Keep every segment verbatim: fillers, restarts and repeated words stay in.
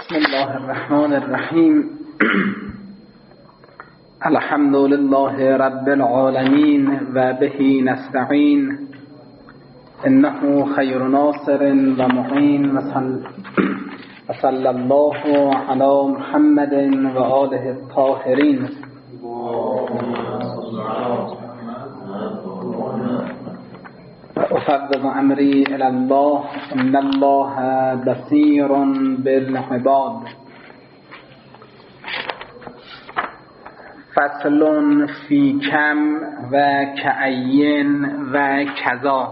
بسم الله الرحمن الرحیم. الحمد لله رب العالمین و به نستعین، انه خیر ناصر و معین، و صلی الله علی محمد و آله الطاهرین. افوض امری الی الله ان الله بصیر بالعباد. فصل فی کم و کعین و کذا.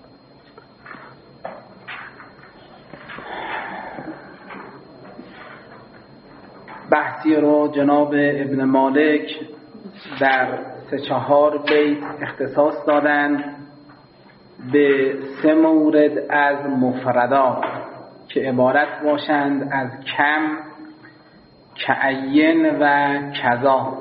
بحثی رو جناب ابن مالک در سه چهار بیت اختصاص دادند به سه مورد از مفردات که عبارت باشند از کم، کعین و کذا.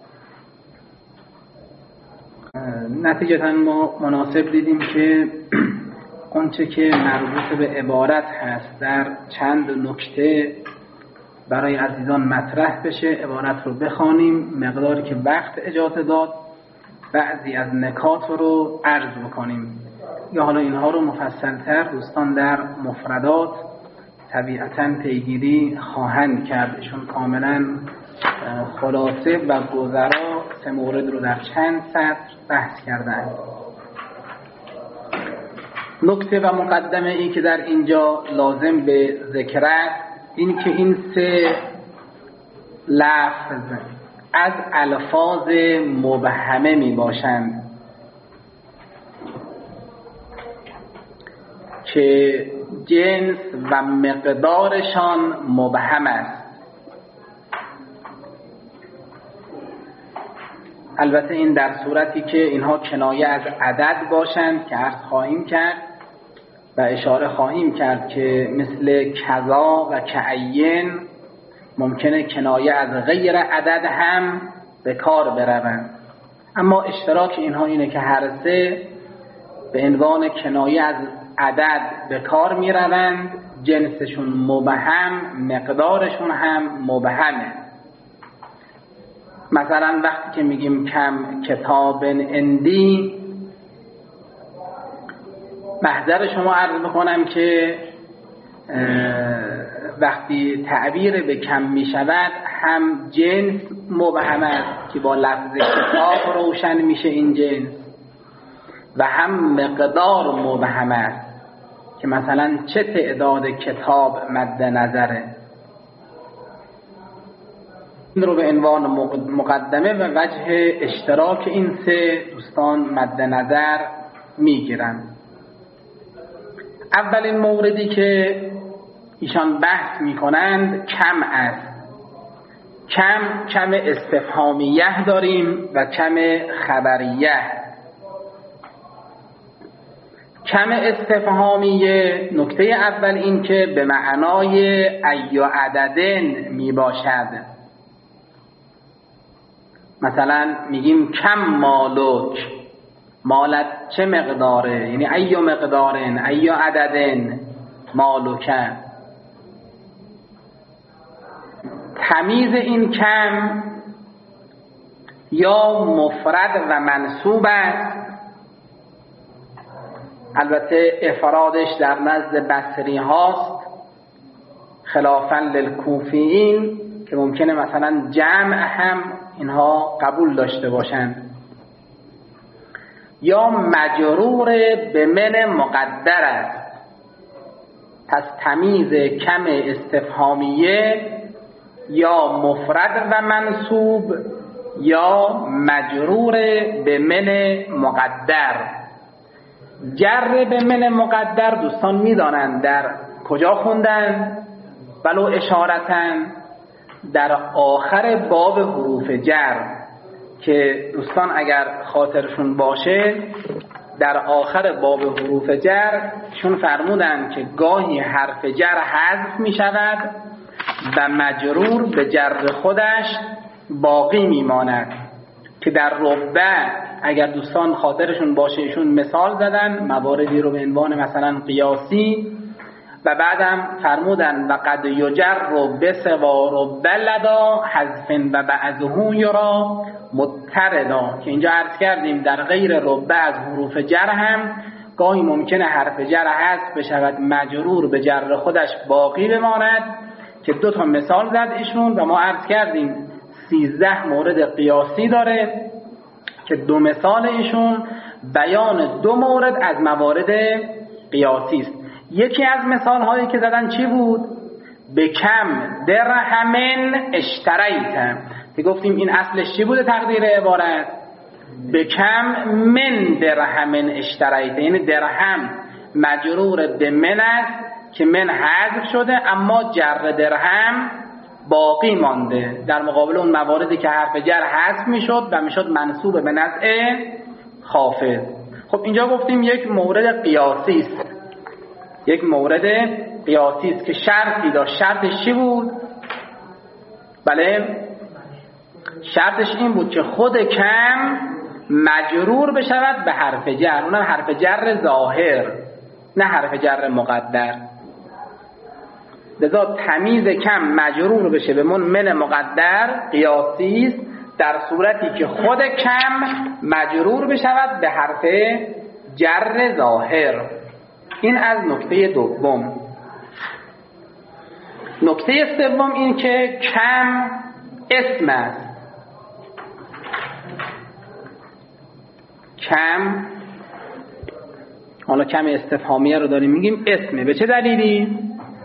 نتیجتا ما مناسب دیدیم که اونچه که مربوط به عبارت هست در چند نکته برای عزیزان مطرح بشه، عبارت رو بخوانیم، مقداری که وقت اجازه داد بعضی از نکات رو عرض بکنیم، یا حالا اینها رو مفصل‌تر دوستان در مفردات طبیعتاً پیگیری خواهند کرد. ایشون کاملاً خلاصه و گذرا سه مورد رو در چند سطر بحث کردند. نکته و مقدمه ای که در اینجا لازم به ذکر است این که این سه لفظ از الفاظ مبهمه می باشند که جنس و مقدارشان مبهم است. البته این در صورتی که اینها کنایه از عدد باشند که عرض خواهیم کرد و اشاره خواهیم کرد که مثل کذا و کعین ممکنه کنایه از غیر عدد هم به کار بروند، اما اشتراک اینها اینه که هر سه به عنوان کنایه از عدد به کار می روند، جنسشون مبهم، مقدارشون هم مبهمه. مثلا وقتی که میگیم کم کتاب اندی، محضر شما عرض بکنم که وقتی تعبیر به کم می شود هم جنس مبهم است که با لفظ کتاب روشن میشه این جنس، و هم مقدار مبهم است که مثلا چه تعداد کتاب مد نظره. این رو به عنوان مقدمه و وجه اشتراک این سه دوستان مد نظر میگیرن. اولین موردی که ایشان بحث میکنند کم است. کم کم استفهامیه داریم و کم خبریه. کم استفهامیه نکته اول این که به معنای ای عددن می باشد. مثلا میگیم کم مالک، مالت چه مقداره، یعنی ای مقدارن، ای عددن مالکه. تمیز این کم یا مفرد و منصوب است. البته افرادش در نزد بصری هاست خلافاً للکوفیین که ممکنه مثلا جمع هم اینها قبول داشته باشند. یا مجرور به من مقدر است. پس تمیز کم استفهامیه یا مفرد و منصوب یا مجرور به من مقدر. جر به من مقدر دوستان میدانند در کجا خوندن؟ ولو اشارتن در آخر باب حروف جر، که دوستان اگر خاطرشون باشه در آخر باب حروف جر شون فرمودن که گاهی حرف جر حذف می شود و مجرور به جر خودش باقی می ماند، که در ربع اگر دوستان خاطرشون باشه ایشون مثال زدن مواردی رو به عنوان مثلا قیاسی و بعدم فرمودن و قد یجر و بسوار و بلدا حذف و بعضه یرا مضطردا، که اینجا عرض کردیم در غیر ربع از حروف جر هم گاهی ممکنه حرف جر حذف بشود مجرور به جر خودش باقی بماند، که دو تا مثال زد ایشون و ما عرض کردیم سیزده مورد قیاسی داره که دو مثال ایشون بیان دو مورد از موارد قیاسی است. یکی از مثال هایی که زدن چی بود؟ به کم درهمن اشتریت، که گفتیم این اصلش چی بوده تقدیر عبارت؟ به کم من درهمن اشتریت، یعنی درهم مجرور به من است که من حذف شده اما جر درهم باقی مانده، در مقابل اون مواردی که حرف جر حذف میشد و میشد منصوب به نزع خافض. خب اینجا گفتیم یک مورد قیاسی است، یک مورد قیاسی است که شرطی داشت. شرطش چی بود؟ بله، شرطش این بود که خود کم مجرور بشود به حرف جر، اونم حرف جر ظاهر نه حرف جر مقدر. لذا تمیز کم مجرور بشه به من من مقدر قیاسی است در صورتی که خود کم مجرور بشود به حرف جر ظاهر. این از نکته دوم. نکته سوم این که کم اسم است. کم، حالا کم استفهامیه رو داریم میگیم اسمه. به چه دلیلی؟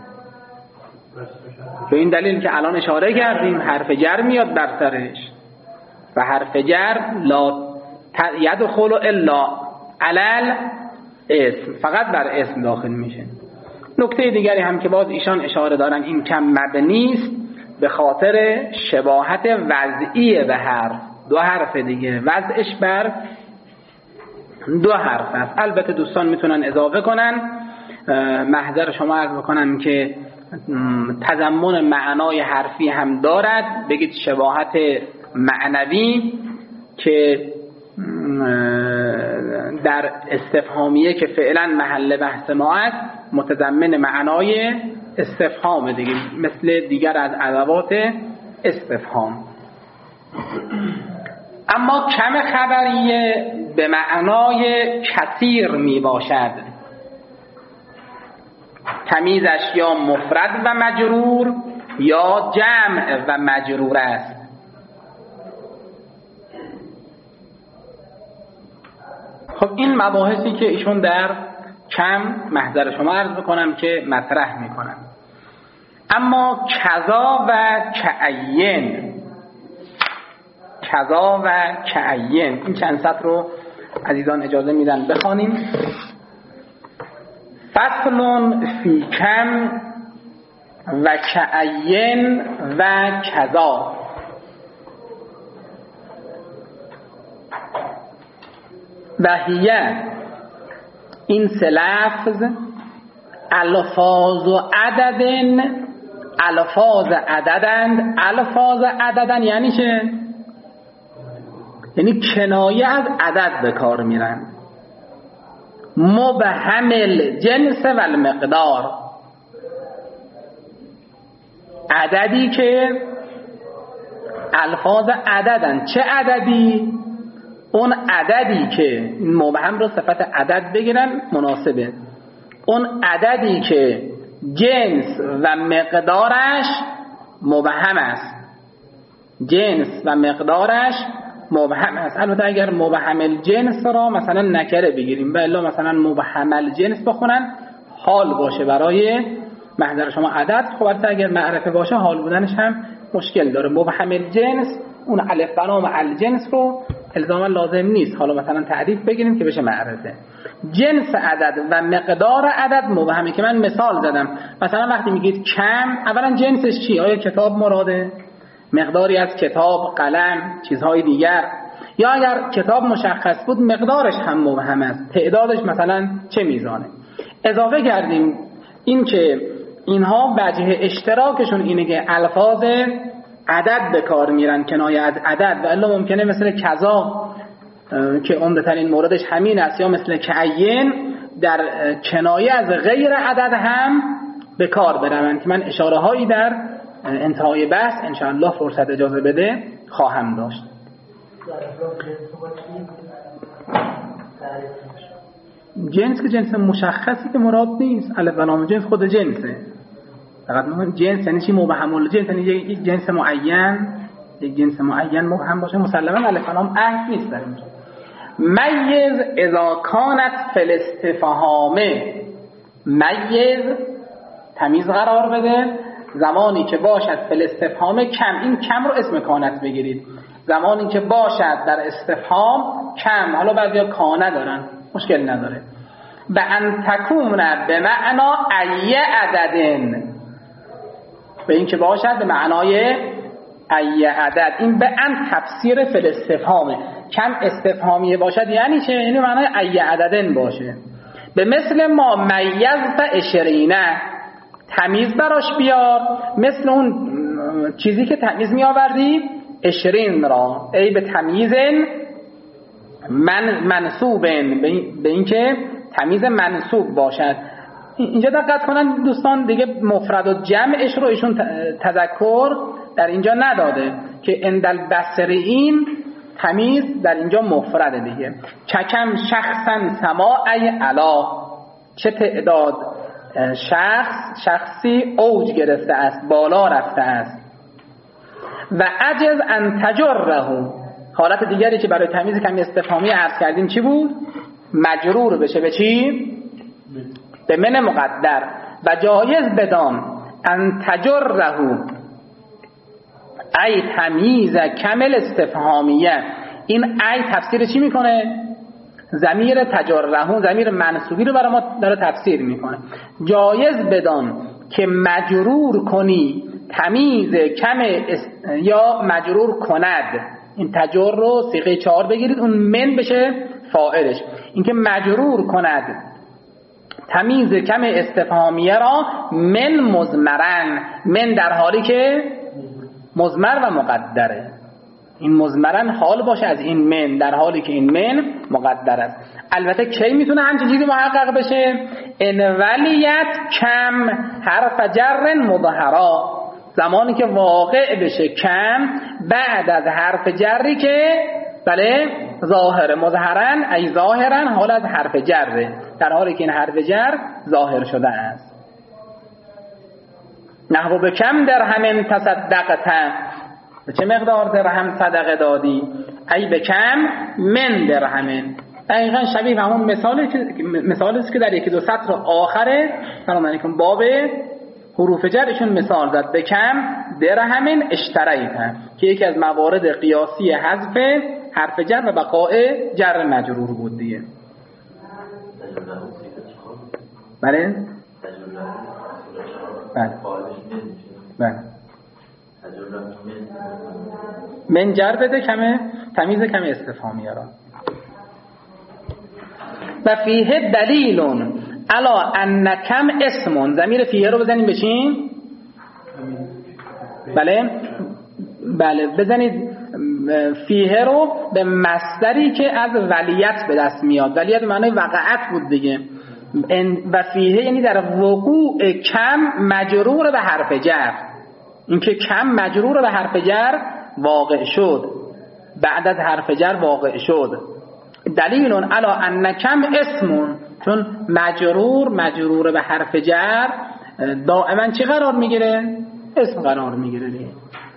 به این دلیل که الان اشاره کردیم حرف جر میاد بر سرش و حرف جر لا یدخل الا علل اسم، فقط بر اسم داخل میشه. نکته دیگری هم که باز ایشان اشاره دارن این کم مبنی است به خاطر شباهت وضعی به حرف. دو حرف دیگه وضعش بر دو حرف است. البته دوستان میتونن اضافه کنن، محضر شما عرض بکنم که تضمن معنای حرفی هم دارد، بگید شباهت معنوی که در استفهامیه که فعلا محل بحث ما است متضمن معنای استفهام دیگه، مثل دیگر از ادوات استفهام. اما کم خبریه به معنای کثیر می باشد، تمیزش یا مفرد و مجرور یا جمع و مجرور است. خب این مباحثی که ایشون در کم محضر شما عرض بکنم که مطرح میکنم. اما کذا و کعین، کذا و کعین، این چند سطر رو عزیزان اجازه میدن بخوانیم. فصل فی کم و کعین و کذا. و هیه، این سه لفظ الفاظ و عددن، الفاظ عددند. الفاظ عددن یعنی چه؟ یعنی کنایه از عدد به کار میرن. مبهم الجنس و المقدار، عددی که الفاظ عددن. چه عددی؟ اون عددی که مبهم رو صفت عدد بگیرن مناسبه، اون عددی که جنس و مقدارش مبهم است، جنس و مقدارش مبهم است. البته اگر مبهم الجنس را مثلا نکره بگیریم و الا مثلا مبهم الجنس بخونن حال باشه برای محضر شما عدد، خب البته اگر معرفه باشه حال بودنش هم مشکل داره. مبهم الجنس اون الف بنام الجنس رو الزاما لازم نیست، حالا مثلا تعریف بگیریم که بشه معرفه. جنس عدد و مقدار عدد مبهمه که من مثال زدم. مثلا وقتی میگید کم، اولا جنسش چی؟ آیا کتاب مراده؟ مقداری از کتاب، قلم، چیزهای دیگر؟ یا اگر کتاب مشخص بود مقدارش هم مبهم است، تعدادش مثلا چه میزانه؟ اضافه کردیم این که اینها وجه اشتراکشون اینه که الفاظ عدد به کار میرن، کنایه از عدد، و الا ممکنه مثل کذا که عمده ترین موردش همین است، یا مثل کعین در کنایه از غیر عدد هم به کار بروند که من اشاره هایی در انتهای بحث انشاءالله فرصت اجازه بده خواهم داشت. جنس که جنس مشخصی که مراد نیست، الف و لام جنس خود جنسه، فقط مهم جنس یعنی چی؟ مبهم الجنس یعنی یک جنس معین، یک جنس معین مبهم باشه. مسلما الف و لام عهد نیست در اینجا. میز اذا کانت فی الاستفهام، میز تمیز قرار بده زمانی که باشد فی الاستفهام کم. این کم رو اسم کانت بگیرید، زمانی که باشد در استفهام کم. حالا بعضیا کانه دارن، مشکل نداره. و ان تکون به معنا ای عددن، به این که باشد به معنای ای عدد. این به ان تفسیر فی الاستفهامه. کم استفهامیه باشد یعنی چه؟ یعنی معنای ای عددن باشه. به مثل ما میزت عشرینه، تمیز براش بیار، مثل اون چیزی که تمیز می آوردی عشرین را، ای به تمیزن من منصوبن، به این که تمیز منصوب باشد. اینجا دقت کنن دوستان، دیگه مفرد و جمعش رو ایشون تذکر در اینجا نداده که اندل بصرین تمیز در اینجا مفرده دیگه. چکم شخصا سماعی علا، چه تعداد شخص شخصی اوج گرفته است، بالا رفته است. و عجز ان تجره، حالت دیگری که برای تمیز کمی استفهامی عرض کردیم چی بود؟ مجرور بشه به چی؟ به من مقدر. و جایز بدان ان تجره ای تمیز کمل استفهامیه. این ای تفسیر چی میکنه؟ ضمیر تجرهون، ضمیر منصوبی رو برای ما داره تفسیر میکنه. جایز بدان که مجرور کنی تمیز کم است... یا مجرور کند. این تجر رو صیغه چهار بگیرید، اون من بشه فاعلش. این که مجرور کند تمیز کم استفهامیه را من مضمرن، من در حالی که مضمر و مقدره. این مضمرن حال باشه از این من، در حالی که این من مقدر است. البته کی میتونه همچین چیزی محقق بشه؟ ان ولیت کم حرف جر مظهرا، زمانی که واقع بشه کم بعد از حرف جری که بله ظاهر، مظهرن ای ظاهرن حال از حرف جره، در حالی که این حرف جر ظاهر شده است. نحو به کم درهم تصدقت، به چه مقدار درهم صدقه دادی؟ ای به کم من درهم. دقیقا شبیه همون مثالی که مثالی است که در یکی دو سطر آخر سلام علیکم باب حروف جرشون مثال داد. به کم درهم اشتریت، که یکی از موارد قیاسی حذف حرف جر و بقاء جر مجرور بود دیگه. بله بله بله من جر بده کمه تمیز کم استفهامیه را. و فیه دلیلون الا ان کم اسمون، ضمیر فیه رو بزنیم بشین. بله بله بزنید فیه رو به مصدری که از ولیت به دست میاد. ولیت معنی وقعت بود دیگه. و فیه یعنی در وقوع کم مجرور به حرف جر. اینکه کم مجرور به حرف جر واقع شد، بعد از حرف جر واقع شد. دلیلون علا ان کم اسمون، چون مجرور مجرور به حرف جر دائما چی قرار میگیره؟ اسم قرار میگیره دیگه.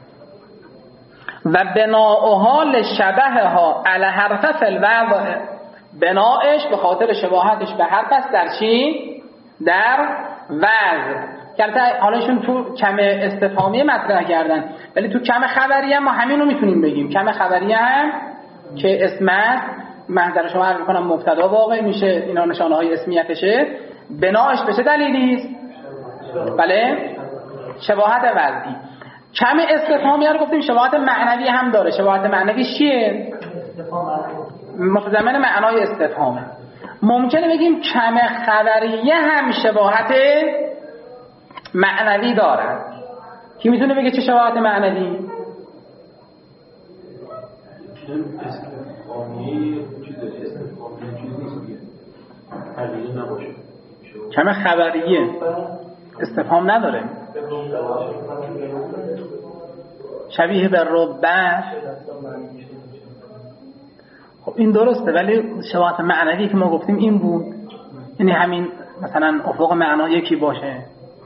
و بناؤها لشبهها علی حرف فالوضع، بناش به خاطر شباهتش به حرف است در چی؟ در وضع. که حالاشون تو کم استفهامی مطرح کردن، ولی تو کم خبری هم ما همین رو میتونیم بگیم. کم خبری هم که اسمت محضر شما عرض میکنم مبتدا واقع میشه، اینا نشانه های اسمیتشه. بناش به چه دلیلی است؟ بله شباهت وضعی. کم استفهامی رو گفتیم شباهت معنوی هم داره. شباهت معنوی چیه؟ متضمن معنای استفهامه. ممکنه بگیم کم خبریه هم شباهت معنوی داره. کی میتونه بگه چه شباهت معنوی؟ کم خبریه استفهام نداره. شبیه به ربه. خب این درسته، ولی شباهت معنوی که ما گفتیم این بود، یعنی همین مثلا افق معنا یکی باشه.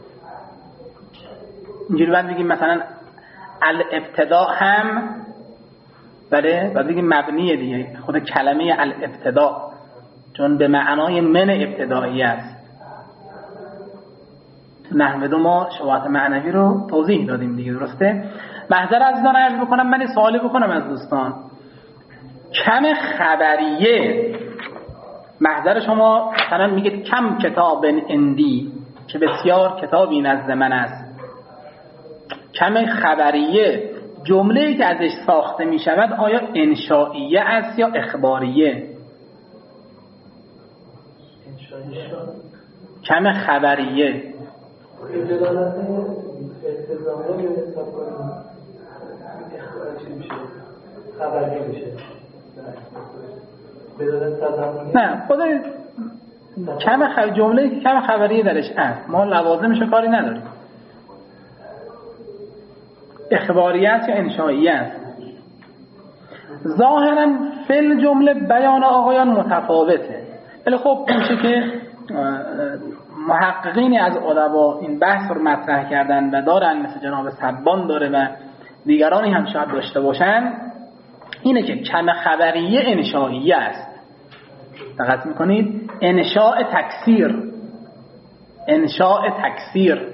اینجوری بعد بگیم مثلا الابتدا هم، بله بعد بگیم مبنیه دیگه، خود کلمه الابتدا چون به معنای من ابتدایی است. تو نحو دو ما شباهت معنوی رو توضیح دادیم دیگه، درسته؟ محضر عزیزان عرض بکنم، من سوالی بکنم از دوستان. کم خبریه، محضر شما مثلا میگید کم کتاب اندی، که بسیار کتابی نزد من است. کم خبریه جمله‌ای که ازش ساخته می شود آیا انشائیه است یا اخباریه؟ کم خبریه نه، خود کم خبر جمله‌ای که کم خبریه درش هست، ما لوازمش کاری نداریم. اخباریت یا انشائیت. ظاهرا فعل جمله بیان آقایان متفاوته، ولی خب اون که محققینی از ادبا این بحث رو مطرح کردن و دارن، مثل جناب سبان داره و دیگرانی هم شاید داشته باشن، اینه که کم خبریه انشائیه است. دقت میکنید؟ انشاء تکثیر، انشاء تکثیر.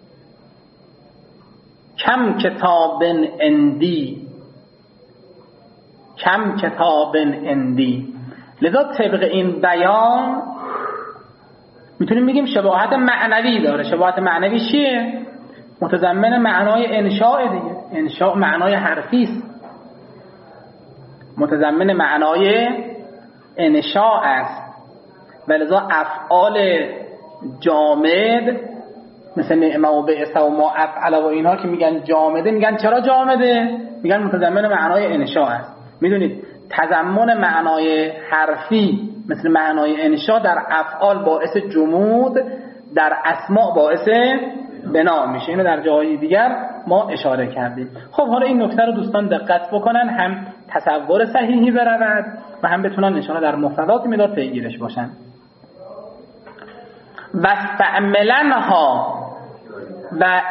کم کتاب اندی، کم کتاب اندی. لذا طبق این بیان میتونیم بگیم شباهت معنوی داره. شباهت معنوی چیه؟ متضمن معنای انشاء دیگه. انشاء معنای حرفی است، متضمن معنای انشاء است. ولذا افعال جامد مثل نعمه و بعث و ما افعل و اینها که میگن جامده، میگن چرا جامده؟ میگن متضمن معنای انشاء است. میدونید تضمن معنای حرفی مثل معنای انشاء در افعال باعث جمود، در اسماء باعث بنا میشه. اینو در جاهای دیگر ما اشاره کردیم. خب حالا این نکته رو دوستان دقت بکنن، هم تصور صحیحی برود و هم بتونن انشاءالله در مفردات مدار پیگیرش باشن. و استعملنها و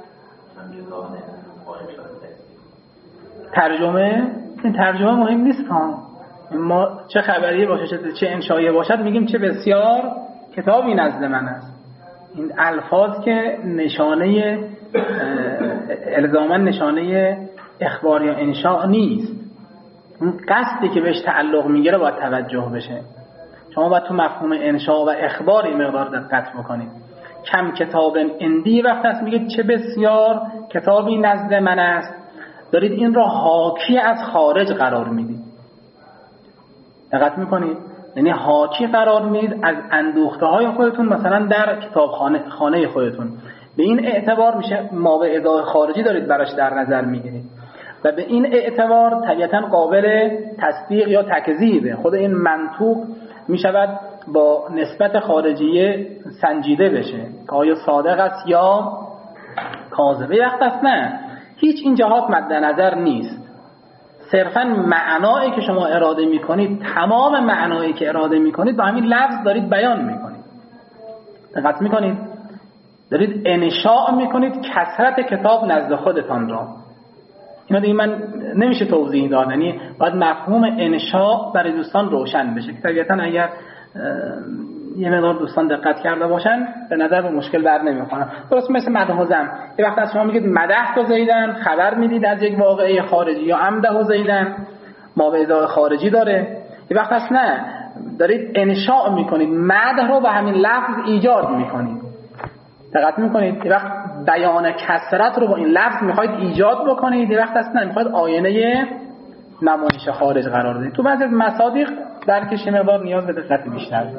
ترجمه، این ترجمه مهم نیست ها، ما چه خبریه باشه چه انشائیه باشد میگیم چه بسیار کتابی نزد من است. این الفاظ که نشانه الزاما نشانه اخبار یا انشاء نیست، اون قصدی که بهش تعلق میگیره باید توجه بشه. شما باید تو مفهوم انشاء و اخبار این مقدار دقت بکنید. کم کتاب اندی وقت هست میگه چه بسیار کتابی نزد من است، دارید این را حاکی از خارج قرار میدید. دقت میکنید؟ یعنی حاکی قرار میدید از اندوخته های خودتون، مثلا در کتابخانه خانه خودتون. به این اعتبار میشه ما به ادعای خارجی دارید براش در نظر میگیرید و به این اعتبار طبیعتا قابل تصدیق یا تکذیبه. خود این منطوق میشود با نسبت خارجیه سنجیده بشه که آیا صادق است یا کاذبه. وقت است نه، هیچ این جهات مد نظر نیست. صرفا معنایی که شما اراده میکنید، تمام معنایی که اراده میکنید با همین لفظ دارید بیان میکنید. دقت میکنید؟ دارید انشاء میکنید کثرت کتاب نزد خودتان را. اینا دیگه من نمیشه توضیح داد، یعنی باید مفهوم انشاء برای دوستان روشن بشه که طبیعتا اگر یه مقدار دوستان دقت کرده باشن به نظر به مشکل بر نمیخورن. درست مثل مدح و ذم، یه وقت از شما میگید مدح تو زیدن، خبر میدید از یک واقعه خارجی، یا امدح و زیدن ما به ادعای خارجی داره. یه وقت هست نه، دارید انشاء میکنید، مدح رو به همین لفظ ایجاد میکنید. دقت میکنید؟ یه وقت بیان کثرت رو با این لفظ میخواید ایجاد بکنید، یه وقت هست نه میخواید آینه نمایش خارج قرار بدید. تو بعضی از مصادیق درکش مقدار نیاز به دقت بیشتر داره.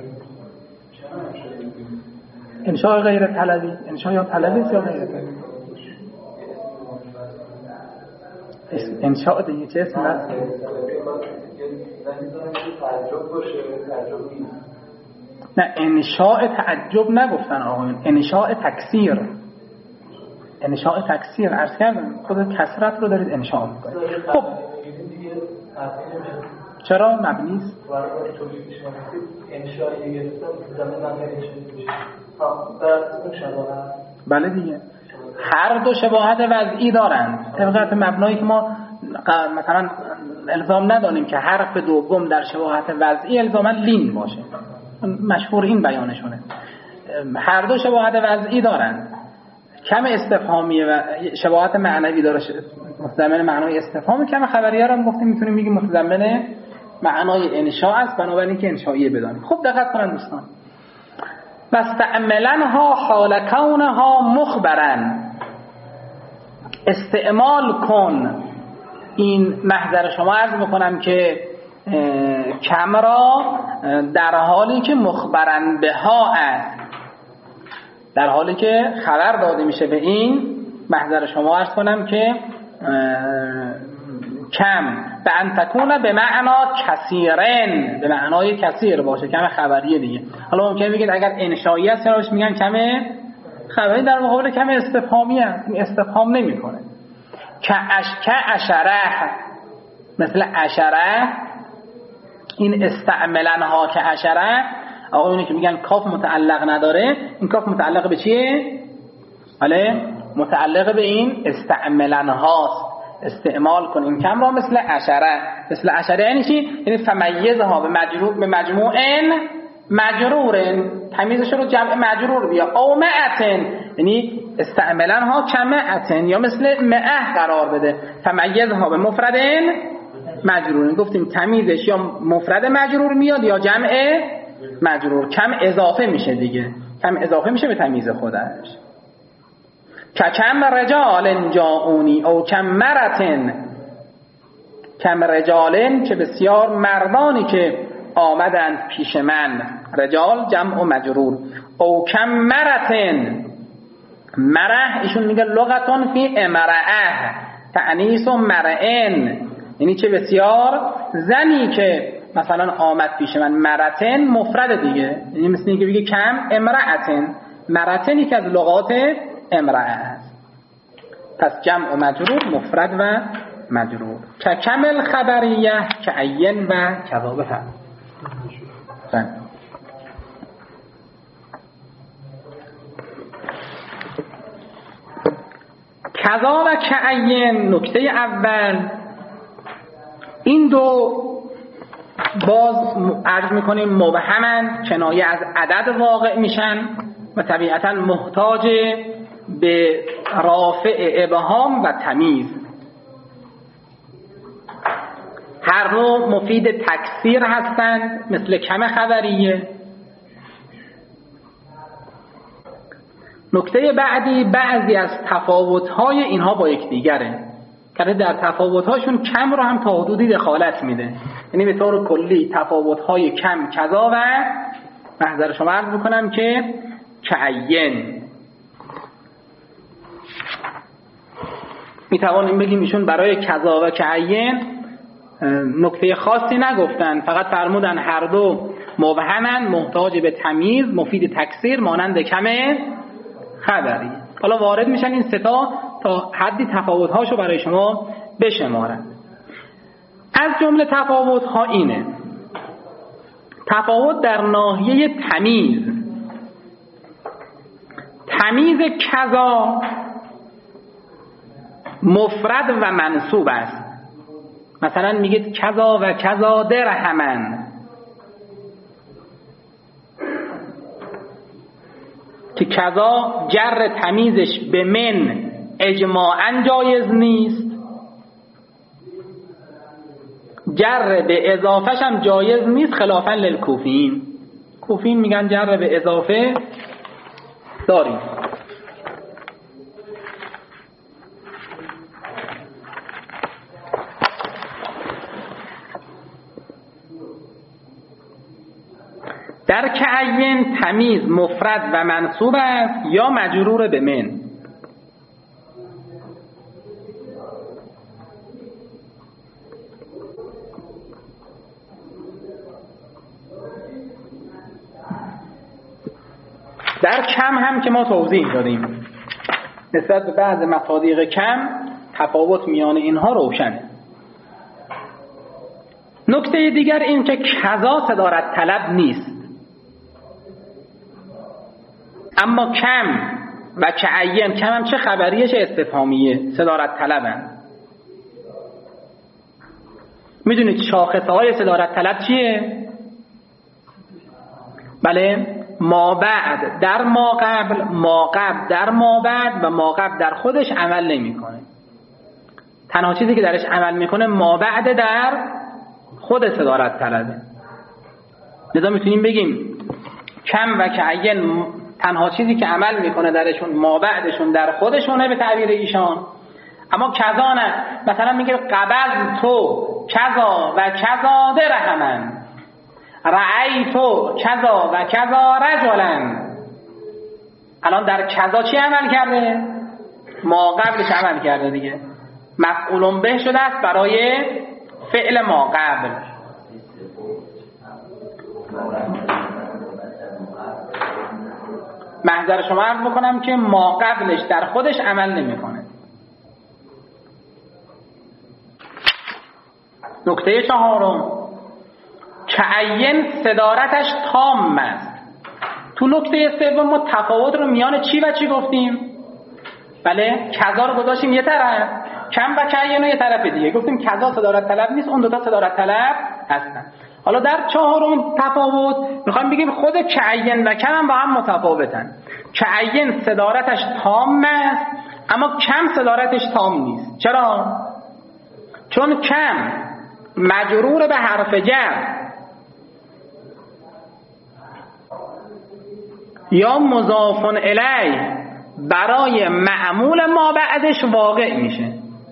انشاء غیر طلبی، انشاء یا طلبی یا غیر طلبی. انشاء دیگه چه اسم هست؟ نه انشاء تعجب نگفتن آقایون، انشاء تکسیر، انشاء تکسیر عرض کردم خود کسرت رو دارید انشاء میکنید. خب چرا مبنی است؟ بله دیگه هر دو شباهت وضعی دارند طبقت مبنایی که ما مثلا الزام نداریم که حرف دوم در شباهت وضعی الزاما لین باشه، مشهور این بیانشونه. هر دو شباهت وضعی دارند، کم استفهامیه و شباهت معنوی داره متضمن معنای استفهام، کم خبریه رو هم گفتیم میتونیم بگیم متضمن معنای انشاء است، بنابراین که انشائیه بدانیم. خب دقت کنن دوستان، واستعملنها حال کونها مخبرن، استعمال کن این محضر شما عرض میکنم که کم را در حالی که مخبرن به ها است، در حالی که خبر داده میشه به این محضر شما عرض کنم که کم به ان تکون به معنا کثیرن، به معنای کثیر باشه، کم خبریه دیگه. حالا ممکنه بگید اگر انشایی است چرا میگن کم خبری، در مقابل کم استفهامی است، این استفهام نمیکنه. که اش که اشره، مثل اشره، این استعملن ها که اشره، آقا اونی که میگن کاف متعلق نداره، این کاف متعلق به چیه؟ بله متعلق به این استعملن هاست، استعمال کن این کم را مثل اشره. مثل اشره یعنی چی؟ یعنی فمیزها به مجرور به مجموعن مجرورن، تمیزش رو جمع مجرور بیا، او معتن یعنی استعملن ها کمعتن، یا مثل معه قرار بده، فمیزها به مفردن مجرورن. گفتیم تمیزش یا مفرد مجرور میاد یا جمع مجرور، کم اضافه میشه دیگه، کم اضافه میشه به تمیز خودش. که کم رجال جاؤونی او کم مرتن، کم رجالن که بسیار مردانی که آمدند پیش من، رجال جمع و مجرور، او کم مرتن، مره ایشون میگه لغتون فی امرأه تعنیس و مرئن، یعنی چه بسیار زنی که مثلا آمد پیش من، مرتن مفرد دیگه، یعنی مثل اینکه بگه کم امرأتن، مرتن یکی از لغات امرأه است. پس جمع و مجرور مفرد و مجرور. که کمل خبریه که عین و کذابه هم کذا و کعین. نکته اول این دو باز عرض میکنیم مبهمن، کنایه از عدد واقع میشن و طبیعتا محتاج به رافع ابهام و تمیز. هر دو مفید تکثیر هستند مثل کم خبریه. نکته بعدی بعضی از تفاوت‌های اینها با یکدیگره، که در تفاوت‌هاشون کم رو هم تا حدودی دخالت میده، یعنی به طور کلی تفاوت‌های کم کذا و محضر شما عرض میکنم که کعین. میتوانیم بگیم ایشون برای کذا و کعین نکته خاصی نگفتن، فقط فرمودن هر دو مبهمن، محتاج به تمیز، مفید تکثیر، مانند کم خبری. حالا وارد میشن این ستا تا حدی تفاوت‌هاشو برای شما بشمارن. از جمله تفاوت‌ها اینه: تفاوت در ناحیه تمیز. تمیز کذا مفرد و منصوب است. مثلا میگید کذا و کذا درهمن، که کذا جر تمیزش به من اجماعاً جایز نیست، جر به اضافهش هم جایز نیست خلافاً للکوفیین. کوفیین میگن جر به اضافه داریم. در کعین تمیز مفرد و منصوب است یا مجرور به من. در کم هم که ما توضیح دادیم نسبت به بعض مصادیق کم تفاوت میان اینها روشنه. نکته دیگر این که کذا صدارت طلب نیست، اما کم و کعین، کم هم چه خبریه چه استفهامیه، صدارت طلبن. میدونید شاخصه های صدارت طلب چیه؟ بله، ما بعد در ما قبل، ما قبل در ما بعد و ما قبل در خودش عمل نمی کنه. تنها چیزی که درش عمل میکنه ما بعد در خود صدارت طلبه. لذا میتونیم بگیم کم و کعین تنها چیزی که عمل میکنه درشون ما بعدشون در خودشونه به تعبیر ایشان. اما کذا نه. مثلا میگه قبض تو کذا و کذا درهمن، رأی تو کذا و کذا رجلن. الان در کذا چی عمل کرده؟ ما قبلش عمل کرده دیگه، مفعول به شده است برای فعل ما قبل. محضر شما عرض بکنم که ما قبلش در خودش عمل نمیکنه. نکته چهارم، کعین صدارتش تام است. تو نکته سوم ما تفاوت رو میان چی و چی گفتیم؟ بله، کذا رو گذاشتیم یه طرف، کم و کعین رو یه طرف دیگه. گفتیم کذا صدارت طلب نیست، اون دوتا صدارت طلب هستن. حالا در چهارم تفاوت میخوایم بگیم خود کعین و کم هم با هم متفاوتن. کعین صدارتش تام است، اما کم صدارتش تام نیست. چرا؟ چون کم مجرور به حرف جر یا مضاف الیه برای معمول ما بعدش واقع میشه.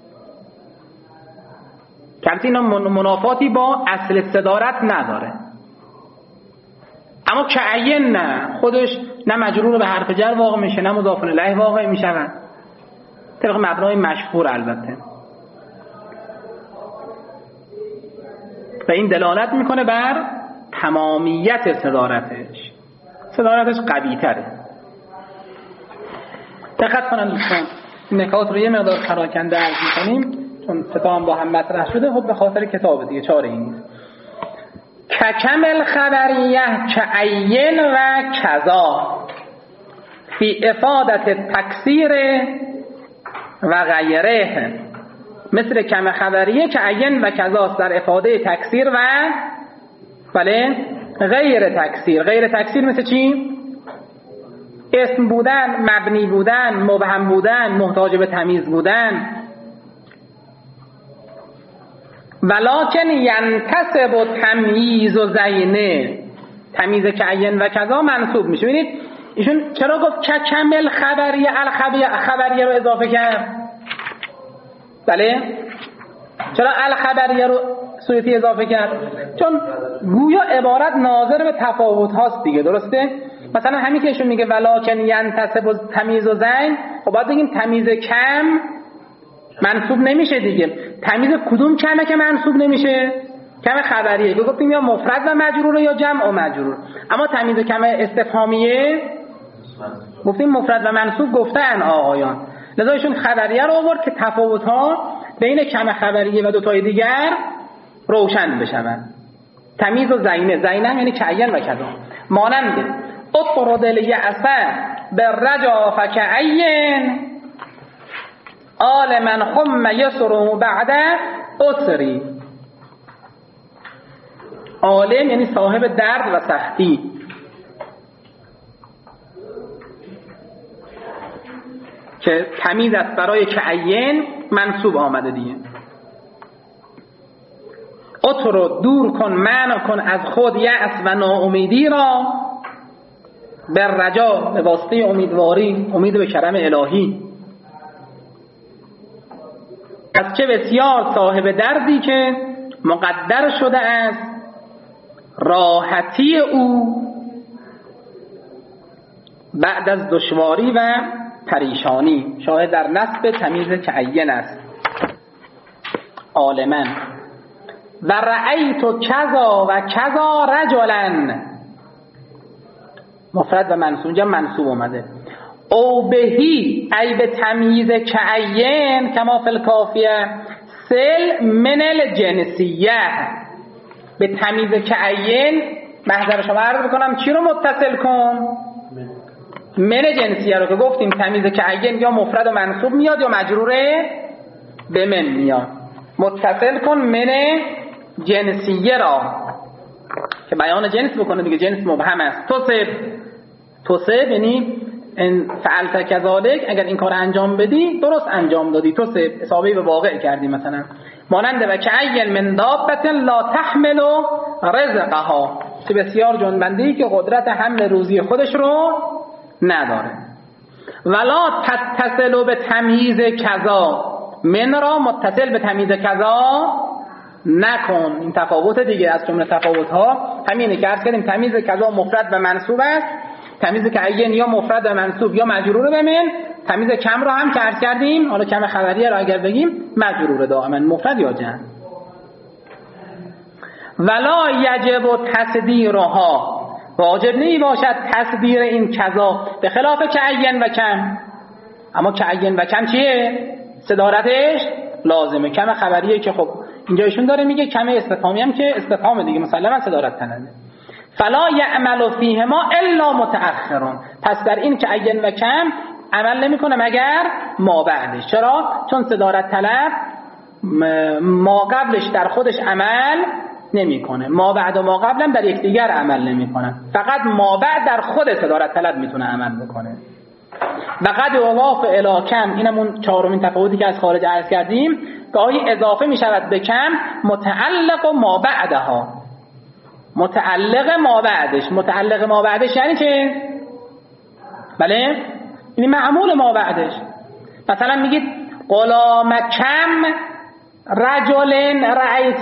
کمتی اینا منافاتی با اصل صدارت نداره. اما کعین نه، خودش نه مجرور به حرف جر واقع میشه نه مضاف الیه واقع میشه، طبق مبنای مشهور البته. و این دلالت میکنه بر تمامیت صدارتش، صدارتش قوی تره. دقت کنن دوستان، این نکات رو یه مقدار پراکنده عرض میکنیم چون ستا هم با هم مطرح شده. خب به خاطر کتاب دیگه چاره این نیست. ککمل خبریه کعین و کذا فی افادت تکثیر و غیره، مثل کم خبریه کعین و کذاست در افاده تکثیر و بله غیر تکثیر. غیر تکثیر مثل چی؟ اسم بودن، مبنی بودن، مبهم بودن، محتاج به تمیز بودن. ولکن ینتسب تمییز و زینه، تمیز کعین و کذا منصوب میشه. ببینید ایشون چرا گفت که کمل خبریه الخبریه رو اضافه کرد؟ بله، چرا الخبریه رو صورتی اضافه کرد؟ چون گویا عبارت ناظر به تفاوت هاست دیگه، درسته؟ مثلا همین که ایشون میگه ولکن ینتسب تمییز و زین، خب باید بگیم تمیز کم منصوب نمیشه دیگه. تمیز کدوم کمه که منصوب نمیشه؟ کم خبریه. گفتیم یا مفرد و مجرور یا جمع و مجرور. اما تمیز کم استفهامیه گفتیم مفرد و منصوب گفتن آقایان. لذا ایشون خبریه رو آورد که تفاوت‌ها بین کم خبریه و دو تای دیگر روشن بشن. تمیز و زینه، زینه یعنی کعین و کذا. مانند اطرد الیأس بالرجا فکعین آل من خم یسر بعد اسری. عالم یعنی صاحب درد و سختی. که تمیز است برای کعین منصوب آمده دیگه. اطرد دور کن، منع کن از خود یأس و ناامیدی را، بر رجا به واسطه امیدواری، امید به کرم الهی. از چه بسیار صاحب دردی که مقدر شده است راحتی او بعد از دشواری و پریشانی. شاهد در نصب تمیز کعین است. عالما و رأیت کذا و کذا رجلا، مفرد و منصوب، اینجا منصوب اومده. او بهی ای به تمییز کعین کما فی الکافیه سل من الجنسیه. به تمییز کعین محضر شما عرض بکنم چی رو متصل کن؟ من جنسیه رو که گفتیم تمییز کعین یا مفرد و منصوب میاد یا مجروره به من میاد. متصل کن من جنسیه را که بیان جنس بکنه دیگه، جنس مبهم است. توصب توصب یعنی ان فعلت کذالک، اگر این کار انجام بدی درست انجام دادی، توصب اصابه به واقع کردی. مثلا مانند و که ایل من دابت لا تحمل رزقها، که بسیار جنبنده‌ای که قدرت حمل روزی خودش رو نداره. ولا تتصل به تمییز کذا، من را متصل به تمییز کذا نکن. این تفاوت دیگه از جمله تفاوت ها همینه که عرض کردیم تمییز کذا مفرد و منصوب است. تمییز کعین یا مفرد و منصوب یا مجرور به من. تمییز کم را هم که عرض کردیم، حالا کم خبریه را اگر بگیم مجرور دائما مفرد یا جمع. ولا یجب تصدیرها، واجب نمی باشد تصدیر این کذا به خلاف کعین و کم. اما کعین و کم چیه؟ صدارتش لازمه. کم خبریه که خب اینجا ایشون داره میگه، کم استفهامی هم که استفهام دیگه مسلما صدارت کننده. فلا یعمل فیهما الا متأخرون، پس در این کعین و کم عمل نمیکنه مگر ما بعدش. چرا؟ چون صدارت طلب ما قبلش در خودش عمل نمیکنه، ما بعد و ما قبل هم در یکدیگر عمل نمیکنن، فقط ما بعد در خود صدارت طلب میتونه عمل بکنه. و قد اضاف الی کم، اینم اون چهارمین تفاوتی که از خارج عرض کردیم، گاهی اضافه میشود به کم متعلق و ما بعدها، متعلق ما بعدش. متعلق ما بعدش یعنی چه؟ بله یعنی معمول ما بعدش. مثلا میگید غلام کم رجل رأیت،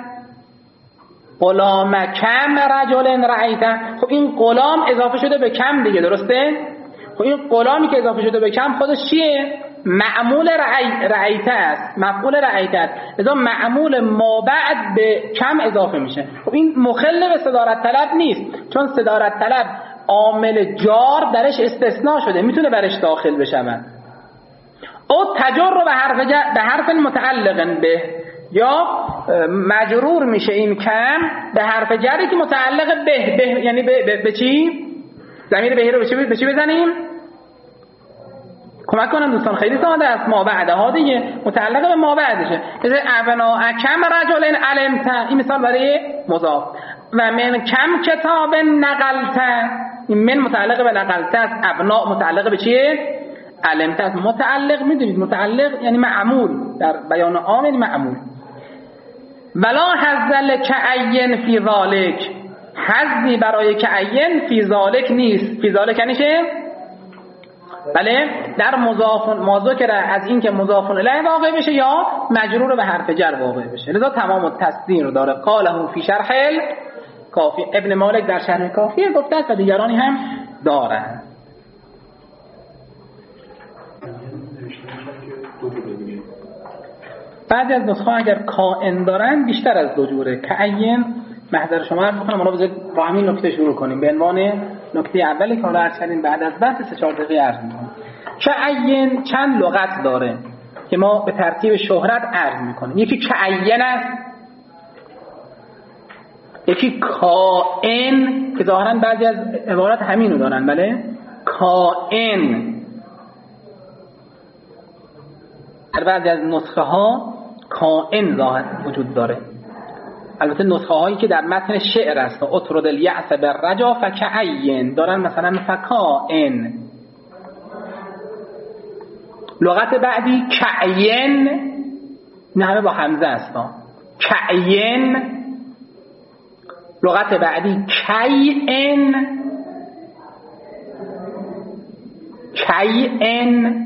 غلام کم رجل رأیت. خب این غلام اضافه شده به کم دیگه، درسته؟ خب این غلامی که اضافه شده به کم خودش چیه؟ معمول رأی رأیت است، مفعول رأیت است. لذا معمول ما بعد به کم اضافه میشه. خب این مخل به صدارت طلب نیست، چون صدارت طلب عامل جار درش استثناء شده، میتونه برش داخل بشود. او تجر به حرف جر به حرف متعلق به، یا مجرور میشه این کم به حرف جری که متعلق به، به یعنی به, به, به چی؟ ضمیر به رو به چی, به چی بزنیم؟ کمک کنم دوستان، خیلی ساده است. ما بعدها دیگه متعلق به ما بعدشه. مثل ابنا کم رجل علمت، این مثال برای مضاف. و من کم کتاب نقلت، این من متعلق به نقلت است، ابنا متعلق به چیه؟ علمت است. متعلق میدونید متعلق یعنی معمول، در بیان عام یعنی معمول. ولا حذل کعین فی ذالک، حذی برای کعین فی ذالک نیست. فی ذالک یعنی چه؟ بله در مضاف ما ذکر از این که مضاف الیه واقع بشه یا مجرور به حرف جر واقع بشه. لذا تمام التصدیر رو داره. قاله فی شرح کافی، ابن مالک در شرح کافی گفته است و دیگرانی هم دارند. بعضی از نسخه اگر کائن دارن بیشتر از دو جوره. کعین محضر شما عرض می‌کنم، حالا بذارید با همین نکته شروع کنیم به عنوان نکته اولی که حالا عرض کردیم، بعد از بحث سه چهار دقیقه عرض می‌کنم. کعین چند لغت داره که ما به ترتیب شهرت عرض می‌کنیم. یکی کعین است، یکی کائن که ظاهراً بعضی از عبارات همینو دارن. بله کائن. در بعضی از نسخه ها کائن ظاهر وجود داره. البته نسخه هایی که در متن شعر است، اطرد الیأس بالرجا فکعین دارن، مثلا فکائن. لغت بعدی کعین، نه همه با همزه است. کعین. لغت بعدی کیئن، کیئن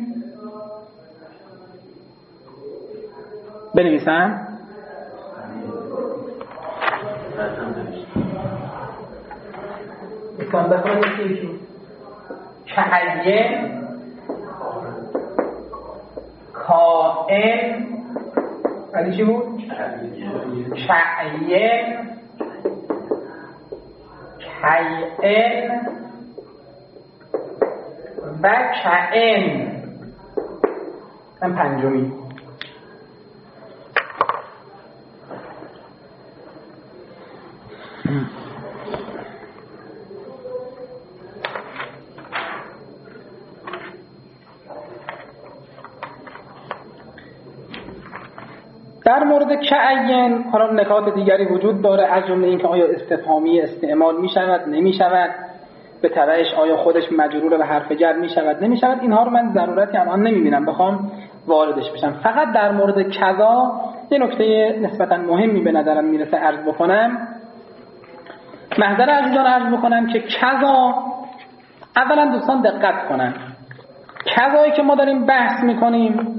بنویسم. بکنم بخونم یکی کعین، کائن، بعدی چی بود؟ کعین، کیئن، و کئن من پنجمی. در مورد کعین حالا نکات دیگری وجود داره، از جمله اینکه آیا استفهامی استعمال می شود نمی شود، به تبعش آیا خودش مجرور به حرف جر می شود نمی شود. اینها رو من ضرورتی الان نمی بینم بخوام واردش بشم. فقط در مورد کذا یه نکته نسبتا مهمی به نظرم میرسه عرض بکنم. محضر عزیزان عرض بکنم که کذا، اولا دوستان دقت کنن، کذایی که ما داریم بحث میکنیم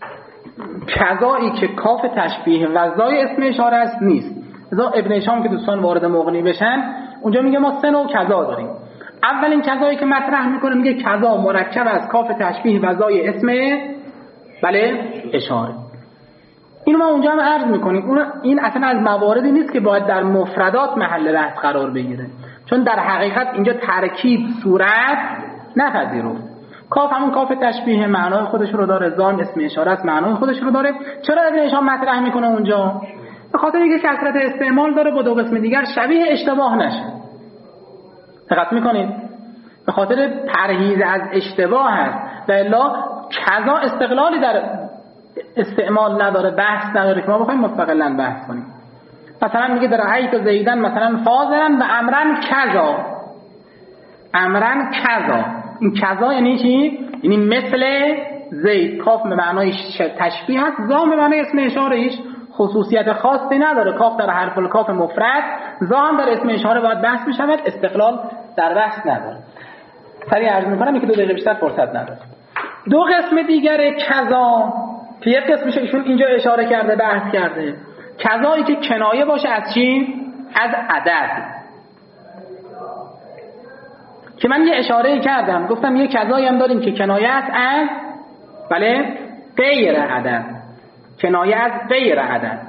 کذایی که کاف تشبیه و زای اسم اشاره است نیست. لذا ابن هشام که دوستان وارد مغنی بشن اونجا میگه ما سه نوع کذا داریم. اولین کذایی که مطرح میکنه میگه کذا مرکب از کاف تشبیه و زای اسم بله اشاره. اینو ما اونجا هم عرض میکنیم، اون این اصلا از مواردی نیست که باید در مفردات محل بحث قرار بگیره، چون در حقیقت اینجا ترکیب صورت نپذیرفت. کاف همون کاف تشبیه معنای خودش رو داره، زام اسم اشاره است معنای خودش رو داره. چرا ابن هشام مطرح میکنه اونجا؟ به خاطر اینکه کثرت استعمال داره با دو قسم دیگر شبیه اشتباه نشه. دقت میکنید؟ به خاطر پرهیز از اشتباه هست. و الا کذا استقلالی در استعمال نداره، بحث نداره که ما بخوایم مستقلاً بحث کنیم. مثلا میگه در رأیت زیدن مثلا فاضلا و امرن کذا، امرن کذا. این کذا یعنی چی؟ یعنی مثل زید. کاف به معنای تشبیه هست، زام به معنای اسم اشاره. ایش خصوصیت خاصی نداره. کاف در حرف الکاف مفرد، زام در اسم اشاره باید بحث میشود، استقلال در بحث نداره. سریع عرض میکنم که دو دقیقه بیشتر فرصت نداره. دو قسم دیگر کذا که یک قسمش ایشون اینجا اشاره کرده بحث کرده، کذایی که کنایه باشه از چی؟ از عدد. که من یه اشاره کردم گفتم یه کذایی هم داریم که کنایه است از بله غیر عدد، کنایه از غیر عدد.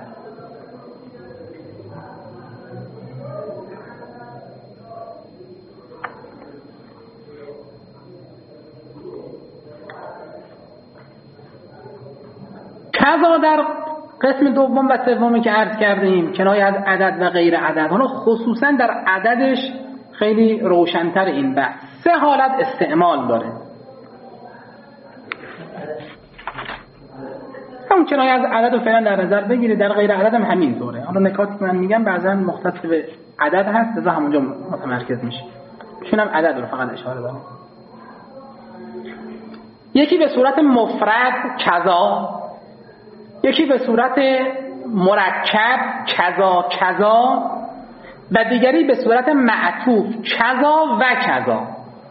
کذا در قسم دوم و سومی که عرض کردیم کنایه از عدد و غیر عدد، حالا خصوصا در عددش خیلی روشن‌تر این بحث. سه حالت استعمال داره. همون کنایه از عدد رو فعلا در نظر بگیره، در غیر عدد هم همین طوره. حالا نکاتی که من میگم بعضا مختص به عدد هست، لذا همونجا متمرکز میشه، چون هم عدد رو فقط اشاره داره. یکی به صورت مفرد کذا، یکی به صورت مرکب کذا کذا، و دیگری به صورت معطوف کذا و کذا.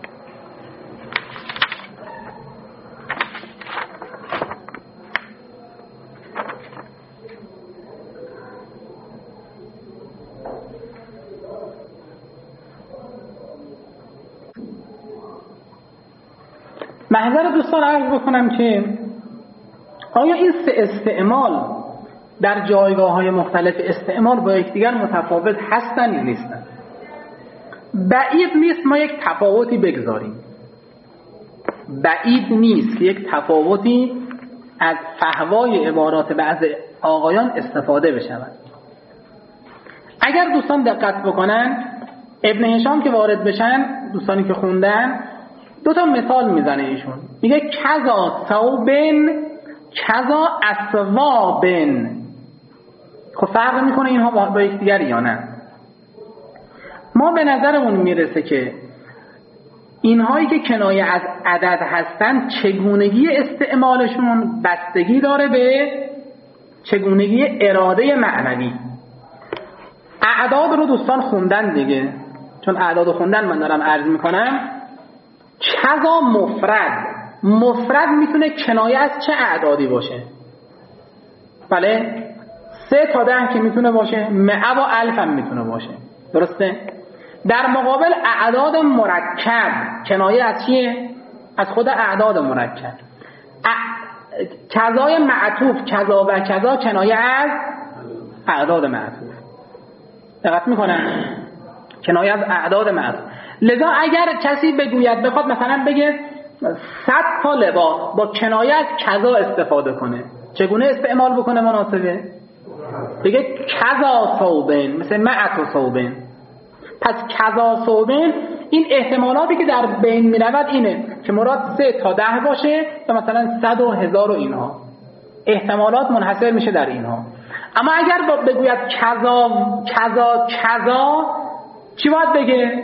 محضر دوستان عرض بکنم که آیا این سه استعمال در جایگاه‌های مختلف استعمال با یکدیگر متفاوت هستن یا نیستن؟ بعید نیست ما یک تفاوتی بگذاریم، بعید نیست که یک تفاوتی از فحوای عبارات بعض آقایان استفاده بشود. اگر دوستان دقت بکنن ابن هشام که وارد بشن، دوستانی که خوندن، دو تا مثال میزنه ایشون. میگه کذا ثوبن کذا اثوابن. خب فرق میکنه اینها با یکدیگر یا نه؟ ما به نظرمون میرسه که اینهایی که کنایه از عدد هستن چگونگی استعمالشون بستگی داره به چگونگی اراده معنوی. اعداد رو دوستان خوندن دیگه، چون اعداد خوندن من دارم عرض میکنم. کذا مفرد، مفرد میتونه کنایه از چه اعدادی باشه؟ بله سه تا ده که میتونه باشه، مئه و الف هم میتونه باشه، درسته؟ در مقابل اعداد مرکب کنایه از چیه؟ از خود اعداد مرکب. کذای معطوف کذا و کذا کنایه از اعداد معطوف. دقت میکنن؟ کنایه از اعداد معطوف. لذا اگر کسی بگوید بخواد مثلا بگه صد تا لباس با کنایه از کذا استفاده کنه، چگونه استعمال بکنه مناسبه؟ بگه کذا ثوبین، مثل معت ثوبین. پس کذا ثوبین، این احتمالاتی که در بین می رود اینه که مراد سه تا ده باشه یا مثلا صد و هزار و اینها. احتمالات منحصر میشه در اینها. اما اگر بگوید کذا کذا کذا، چی باید بگه؟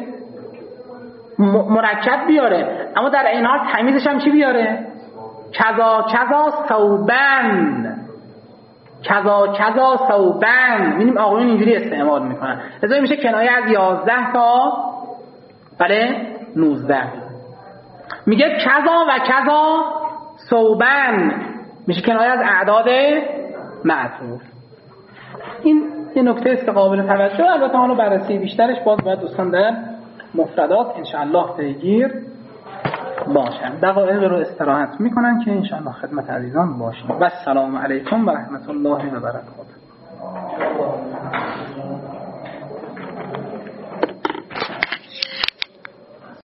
مرکب بیاره، اما در این حال تمیزش هم چی بیاره؟ کذا کذا ثوبن، کذا کذا ثوبن. می‌بینیم آقایون اینجوری استعمال میکنن. لذا میشه کنایه از یازده تا بله نوزده. میگه کذا و کذا ثوبن، میشه کنایه از اعداد معطوف. این یه نکته است که قابل توجه. البته اونو بررسی بیشترش باز باید دوستان در مفردات انشاءالله پیگیر باشن. دقایق رو استراحت میکنن که انشاءالله خدمت عزیزان باشیم. و السلام علیکم و رحمت الله و برکاته.